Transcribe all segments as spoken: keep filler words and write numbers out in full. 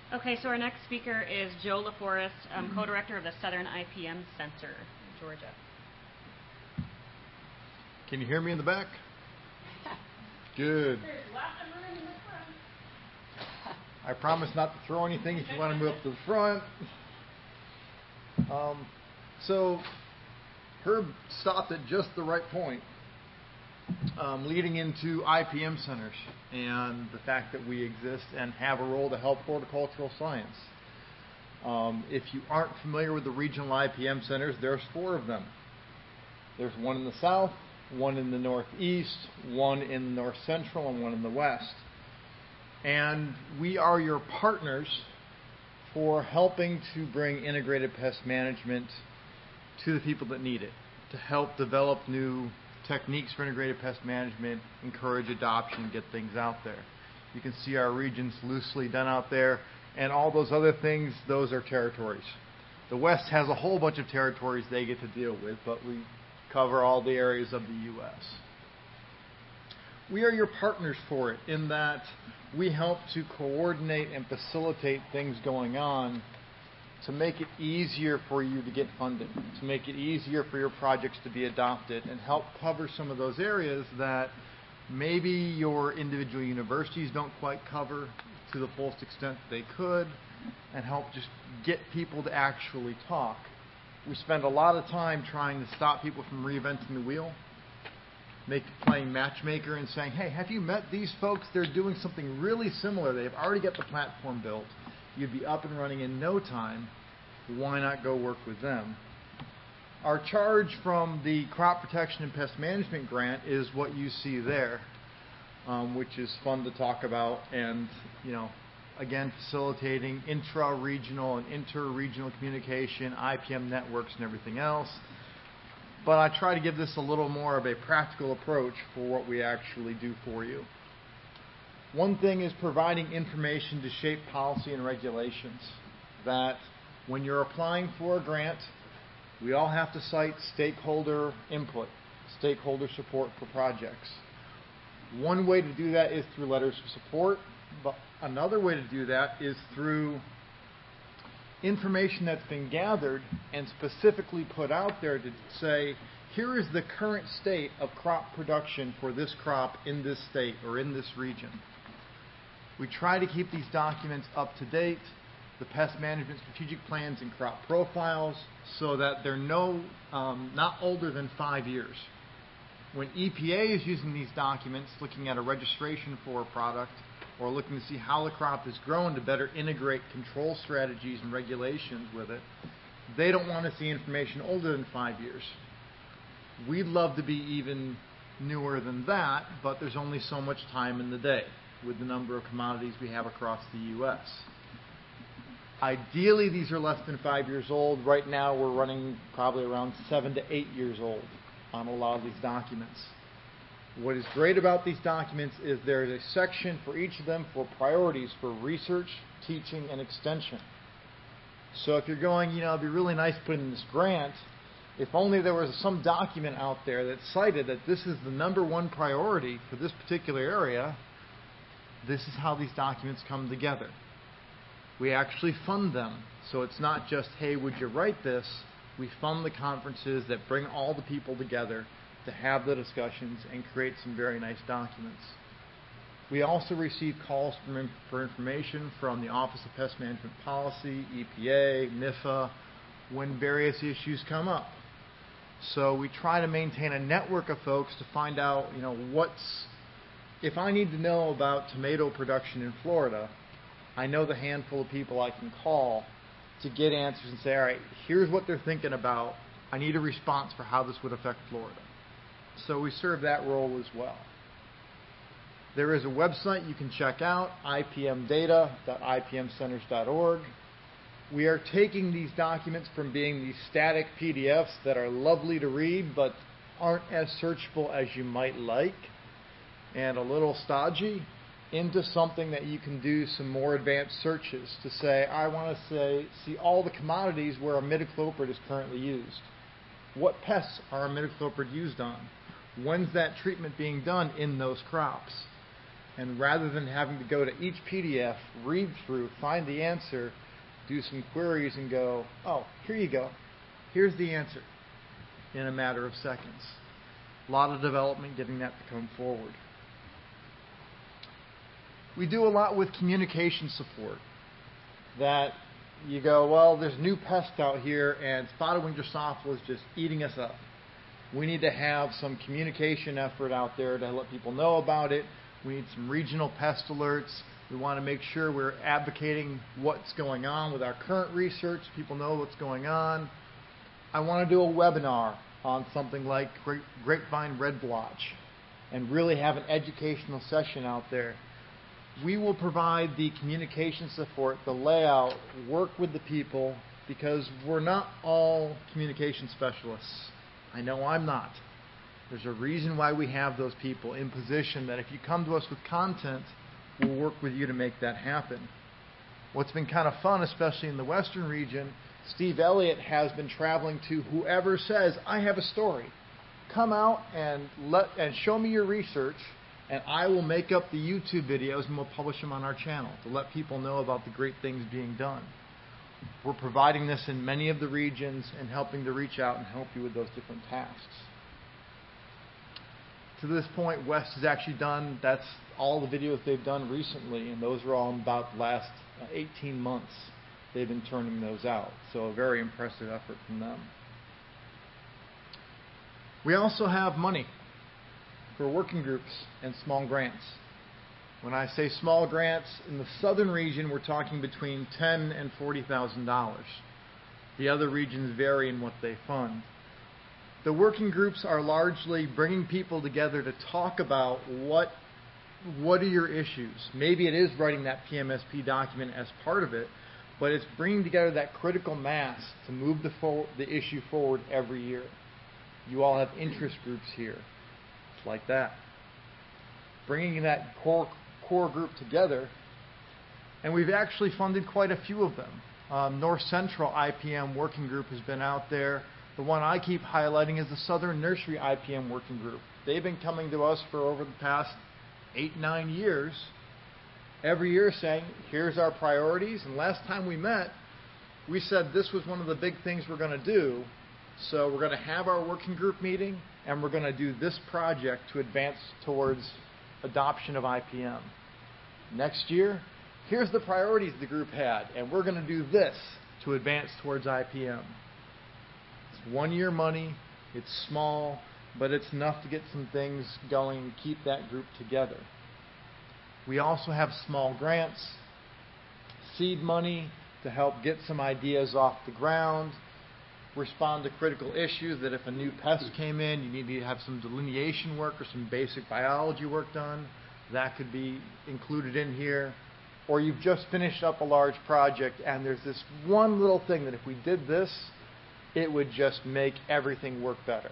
Okay, so our next speaker is Joe LaForest, um, co-director of the Southern I P M Center in Georgia. Can you hear me in the back? Good. I promise not to throw anything if you want to move up to the front. Um, so, Herb stopped at just the right point, um, leading into I P M centers and the fact that we exist and have a role to help horticultural science. Um, if you aren't familiar with the regional I P M centers, there's four of them. There's one in the south, one in the northeast, one in the north central, and one in the west. And we are your partners for helping to bring integrated pest management to the people that need it, to help develop new techniques for integrated pest management, encourage adoption, get things out there. You can see our regions loosely done out there, and all those other things, those are territories. The West has a whole bunch of territories they get to deal with, but we cover all the areas of the U S We are your partners for it in that we help to coordinate and facilitate things going on to make it easier for you to get funded, to make it easier for your projects to be adopted, and help cover some of those areas that maybe your individual universities don't quite cover to the fullest extent they could, and help just get people to actually talk. We spend a lot of time trying to stop people from reinventing the wheel, make playing matchmaker and saying, hey, have you met these folks? They're doing something really similar. They've already got the platform built. You'd be up and running in no time. Why not go work with them? Our charge from the Crop Protection and Pest Management Grant is what you see there, um, which is fun to talk about, and, you know, again, facilitating intra-regional and inter-regional communication, I P M networks, and everything else. But I try to give this a little more of a practical approach for what we actually do for you. One thing is providing information to shape policy and regulations. That when you're applying for a grant, we all have to cite stakeholder input, stakeholder support for projects. One way to do that is through letters of support, but another way to do that is through information that's been gathered and specifically put out there to say, here is the current state of crop production for this crop in this state or in this region. We try to keep these documents up to date, the pest management strategic plans and crop profiles, so that they're no, um, not older than five years. When E P A is using these documents, looking at a registration for a product, or looking to see how the crop is grown to better integrate control strategies and regulations with it, they don't want to see information older than five years. We'd love to be even newer than that, but there's only so much time in the day with the number of commodities we have across the U S Ideally, these are less than five years old. Right now, we're running probably around seven to eight years old on a lot of these documents. What is great about these documents is there is a section for each of them for priorities for research, teaching, and extension. So if you're going, you know, it'd be really nice to put in this grant, if only there was some document out there that cited that this is the number one priority for this particular area, this is how these documents come together. We actually fund them. So it's not just, hey, would you write this? We fund the conferences that bring all the people together to have the discussions and create some very nice documents. We also receive calls from, for information from the Office of Pest Management Policy, E P A, N I F A, when various issues come up. So we try to maintain a network of folks to find out, you know, what's, if I need to know about tomato production in Florida, I know the handful of people I can call to get answers and say, all right, here's what they're thinking about. I need a response for how this would affect Florida. So we serve that role as well. There is a website you can check out, I P M data dot I P M centers dot org. We are taking these documents from being these static P D Fs that are lovely to read but aren't as searchable as you might like and a little stodgy, into something that you can do some more advanced searches to say, I want to say, see all the commodities where imidacloprid is currently used. What pests are imidacloprid used on? When's that treatment being done in those crops? And rather than having to go to each P D F, read through, find the answer, do some queries and go, oh, here you go. Here's the answer in a matter of seconds. A lot of development getting that to come forward. We do a lot with communication support. That you go, well, there's new pests out here and spotted wing Drosophila is just eating us up. We need to have some communication effort out there to let people know about it. We need some regional pest alerts. We want to make sure we're advocating what's going on with our current research. People know what's going on. I want to do a webinar on something like grape, grapevine red blotch and really have an educational session out there. We will provide the communication support, the layout, work with the people, because we're not all communication specialists. I know I'm not. There's a reason why we have those people in position that if you come to us with content, we'll work with you to make that happen. What's been kind of fun, especially in the Western region, Steve Elliott has been traveling to whoever says, I have a story. Come out and let and show me your research, and I will make up the YouTube videos and we'll publish them on our channel to let people know about the great things being done. We're providing this in many of the regions and helping to reach out and help you with those different tasks. To this point, West has actually done, that's all the videos they've done recently, and those are all in about the last eighteen months they've been turning those out. So a very impressive effort from them. We also have money for working groups and small grants. When I say small grants, in the southern region, we're talking between ten thousand dollars and forty thousand dollars. The other regions vary in what they fund. The working groups are largely bringing people together to talk about what, what are your issues. Maybe it is writing that P M S P document as part of it, but it's bringing together that critical mass to move the, for, the issue forward every year. You all have interest groups here. It's like that. Bringing that core core group together, and we've actually funded quite a few of them. Um, North Central I P M Working Group has been out there. The one I keep highlighting is the Southern Nursery I P M Working Group. They've been coming to us for over the past eight, nine years, every year saying, here's our priorities, and last time we met, we said this was one of the big things we're going to do, so we're going to have our working group meeting, and we're going to do this project to advance towards adoption of I P M. Next year, here's the priorities the group had, and we're going to do this to advance towards I P M. It's one-year money, it's small, but it's enough to get some things going and keep that group together. We also have small grants, seed money to help get some ideas off the ground, respond to critical issues that if a new pest came in, you need to have some delineation work or some basic biology work done. That could be included in here. Or you've just finished up a large project and there's this one little thing that if we did this, it would just make everything work better.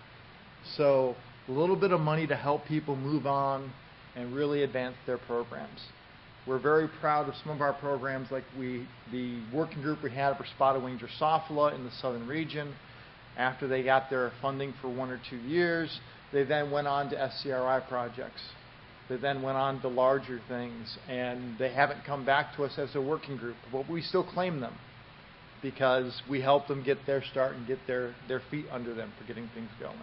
So a little bit of money to help people move on and really advance their programs. We're very proud of some of our programs, like we, the working group we had for spotted wing Drosophila in the southern region. After they got their funding for one or two years, they then went on to S C R I projects. They then went on to larger things, and they haven't come back to us as a working group, but we still claim them because we helped them get their start and get their, their feet under them for getting things going.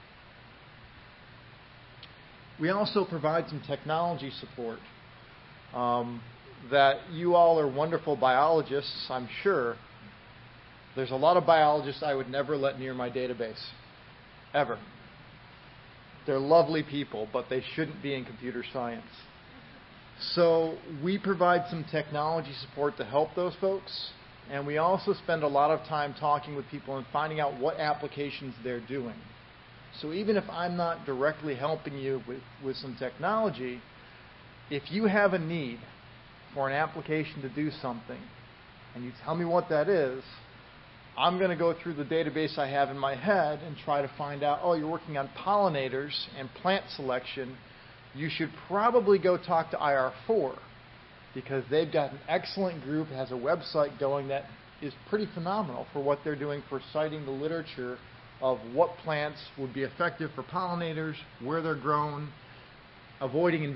We also provide some technology support. Um, that you all are wonderful biologists, I'm sure. There's a lot of biologists I would never let near my database, ever. They're lovely people, but they shouldn't be in computer science. So we provide some technology support to help those folks, and we also spend a lot of time talking with people and finding out what applications they're doing. So even if I'm not directly helping you with, with some technology, if you have a need for an application to do something, and you tell me what that is, I'm going to go through the database I have in my head and try to find out, oh, you're working on pollinators and plant selection. You should probably go talk to I R four because they've got an excellent group, has a website going that is pretty phenomenal for what they're doing for citing the literature of what plants would be effective for pollinators, where they're grown, avoiding invasive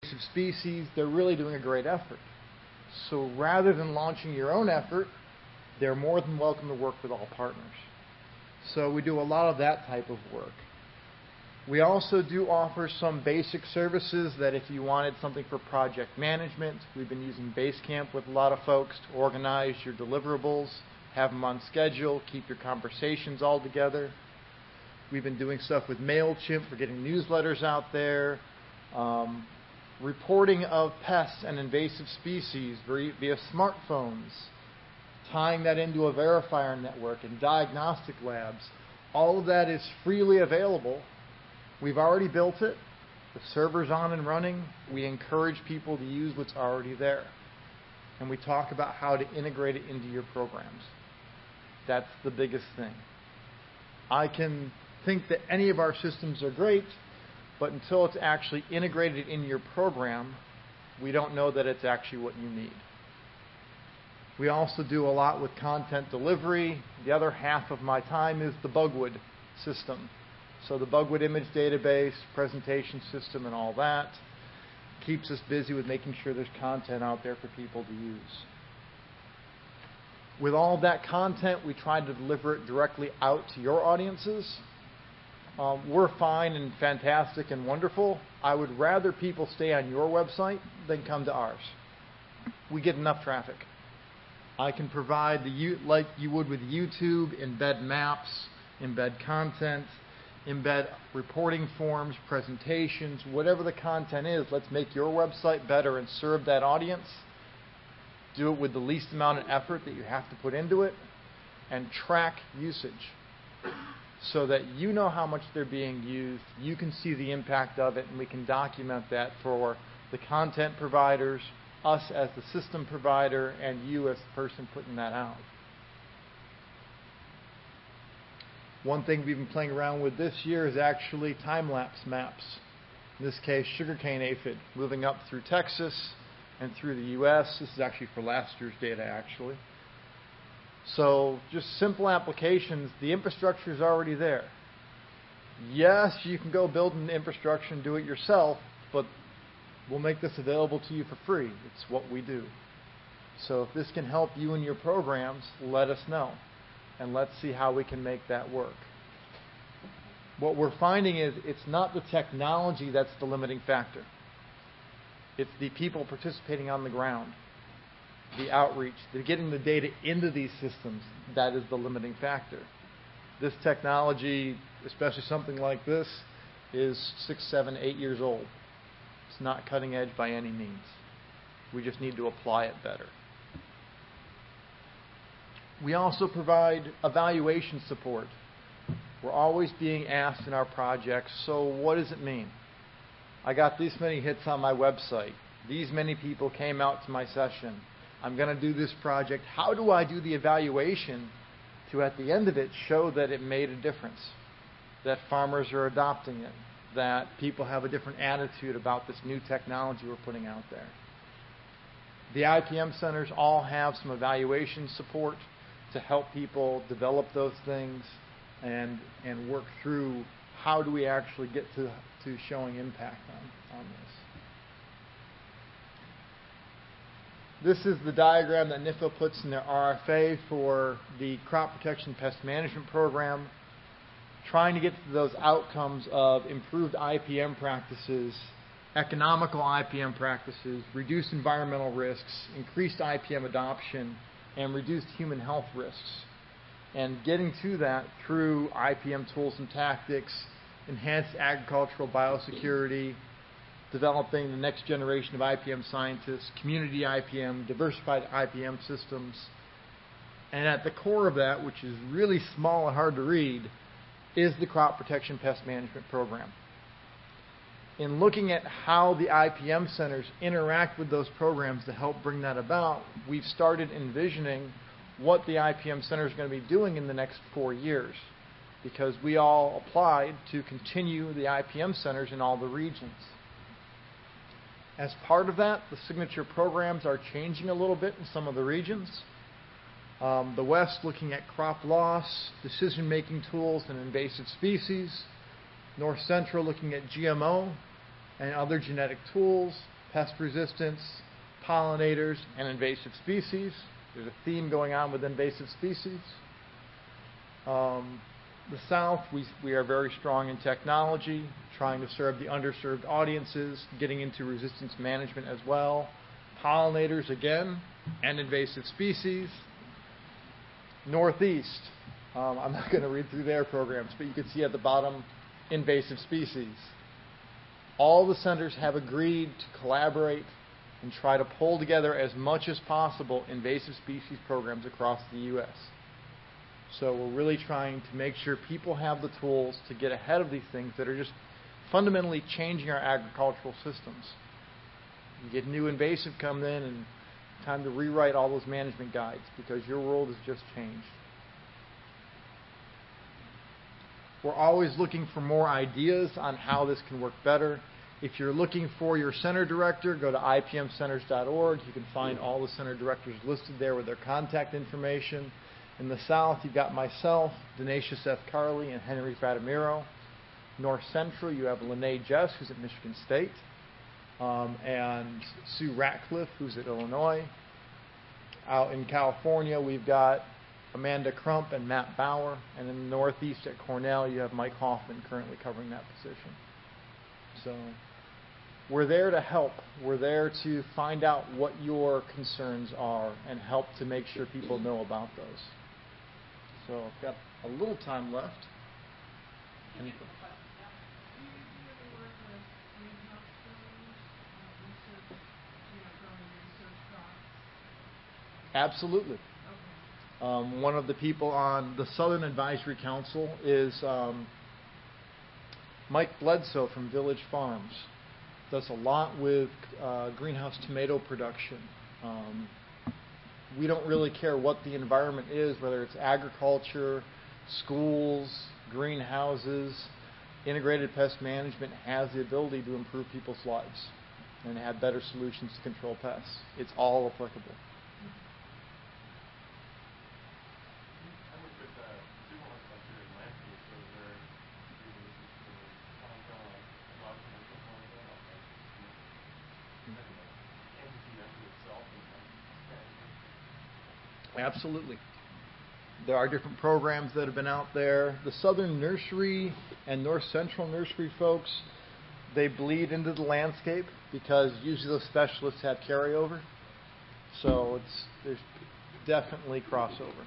invasive species, they're really doing a great effort. So rather than launching your own effort, they're more than welcome to work with all partners. So we do a lot of that type of work. We also do offer some basic services that if you wanted something for project management, we've been using Basecamp with a lot of folks to organize your deliverables, have them on schedule, keep your conversations all together. We've been doing stuff with MailChimp for getting newsletters out there, um, reporting of pests and invasive species via smartphones, tying that into a verifier network and diagnostic labs. All of that is freely available. We've already built it. The server's on and running. We encourage people to use what's already there. And we talk about how to integrate it into your programs. That's the biggest thing. I can think that any of our systems are great, but until it's actually integrated in your program, we don't know that it's actually what you need. We also do a lot with content delivery. The other half of my time is the Bugwood system. So the Bugwood image database, presentation system, and all that keeps us busy with making sure there's content out there for people to use. With all of that content, we try to deliver it directly out to your audiences. Um, we're fine and fantastic and wonderful. I would rather people stay on your website than come to ours. We get enough traffic. I can provide, the like you would with YouTube, embed maps, embed content, embed reporting forms, presentations, whatever the content is. Let's make your website better and serve that audience. Do it with the least amount of effort that you have to put into it, and track usage so that you know how much they're being used, you can see the impact of it, and we can document that for the content providers, us as the system provider, and you as the person putting that out. One thing we've been playing around with this year is actually time-lapse maps. In this case, sugarcane aphid, moving up through Texas and through the U S. This is actually for last year's data, actually. So just simple applications. The infrastructure is already there. Yes, you can go build an infrastructure and do it yourself, but we'll make this available to you for free. It's what we do. So if this can help you in your programs, let us know. And let's see how we can make that work. What we're finding is it's not the technology that's the limiting factor. It's the people participating on the ground, the outreach, the getting the data into these systems. That is the limiting factor. This technology, especially something like this, is six, seven, eight years old. It's not cutting edge by any means. We just need to apply it better. We also provide evaluation support. We're always being asked in our projects, so what does it mean? I got these many hits on my website. These many people came out to my session. I'm going to do this project. How do I do the evaluation to, at the end of it, show that it made a difference, that farmers are adopting it, that people have a different attitude about this new technology we're putting out there? The I P M centers all have some evaluation support to help people develop those things and and work through how do we actually get to, to showing impact on, on this. This is the diagram that N I F A puts in their R F A for the Crop Protection Pest Management Program, trying to get to those outcomes of improved I P M practices, economical I P M practices, reduced environmental risks, increased I P M adoption, and reduced human health risks. And getting to that through I P M tools and tactics, enhanced agricultural biosecurity, developing the next generation of I P M scientists, community I P M, diversified I P M systems. And at the core of that, which is really small and hard to read, is the Crop Protection Pest Management Program. In looking at how the I P M centers interact with those programs to help bring that about, we've started envisioning what the I P M center is going to be doing in the next four years, because we all applied to continue the I P M centers in all the regions. As part of that, the signature programs are changing a little bit in some of the regions. Um, the West looking at crop loss, decision-making tools, and invasive species. North Central looking at G M O and other genetic tools. pest resistance, pollinators, and invasive species. There's a theme going on with invasive species. Um, the South, we, we are very strong in technology, trying to serve the underserved audiences, getting into resistance management as well. Pollinators again, and invasive species. Northeast, um, I'm not going to read through their programs, but you can see at the bottom, invasive species. All the centers have agreed to collaborate and try to pull together as much as possible invasive species programs across the U S. So we're really trying to make sure people have the tools to get ahead of these things that are just fundamentally changing our agricultural systems. You get new invasive come in and time to rewrite all those management guides because your world has just changed. We're always looking for more ideas on how this can work better. If you're looking for your center director, go to I P M centers dot org. You can find all the center directors listed there with their contact information. In the South, you've got myself, Dinesh F. Carley, and Henry Fatimiro. North Central, you have Lene Jess, who's at Michigan State, um, and Sue Ratcliffe, who's at Illinois. Out in California, we've got Amanda Crump and Matt Bauer. And in the Northeast at Cornell, you have Mike Hoffman currently covering that position. So we're there to help. We're there to find out what your concerns are and help to make sure people know about those. So I've got a little time left. Any questions? Absolutely. Um, one of the people on the Southern Advisory Council is um, Mike Bledsoe from Village Farms. Does a lot with uh, greenhouse tomato production. Um, we don't really care what the environment is, whether it's agriculture, schools, greenhouses. Integrated pest management has the ability to improve people's lives and have better solutions to control pests. It's all applicable. Absolutely. There are different programs that have been out there. The Southern Nursery and North Central Nursery folks, they bleed into the landscape because usually those specialists have carryover. So it's there's definitely crossover.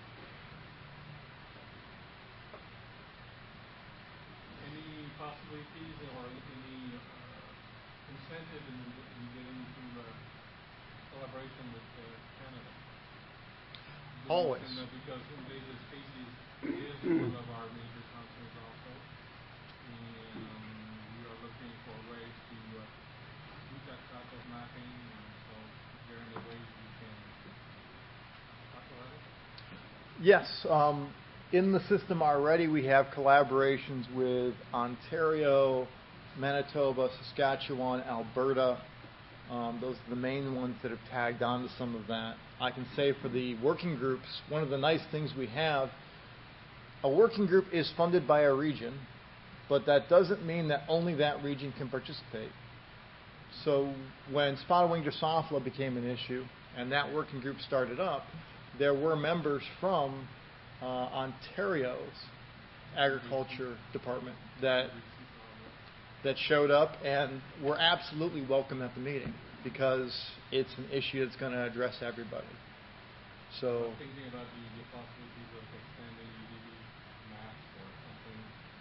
Any possibilities or any uh, incentive in, in getting into uh, collaboration with uh, Canada? Always. And, uh, because invasive species is one of our major concerns also. And we are looking for ways to uh, do that type of mapping. And so is there any ways we can talk about it? Yes. Um, in the system already, we have collaborations with Ontario, Manitoba, Saskatchewan, Alberta. Um, those are the main ones that have tagged on to some of that. I can say for the working groups, one of the nice things we have, a working group is funded by a region, but that doesn't mean that only that region can participate. So when spotted wing Drosophila became an issue and that working group started up, there were members from uh, Ontario's agriculture department that that showed up and were absolutely welcome at the meeting because it's an issue that's going to address everybody. So I'm thinking about the, the possibilities of extending U D B maps or something.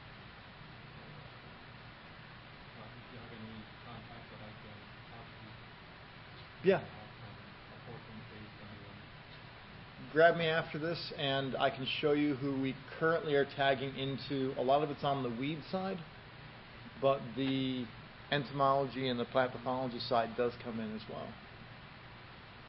Uh, if you have any contacts that I can talk to, yeah, a portion based on them. Grab me after this and I can show you who we currently are tagging into. A lot of it's on the weed side, but the entomology and the plant pathology side does come in as well.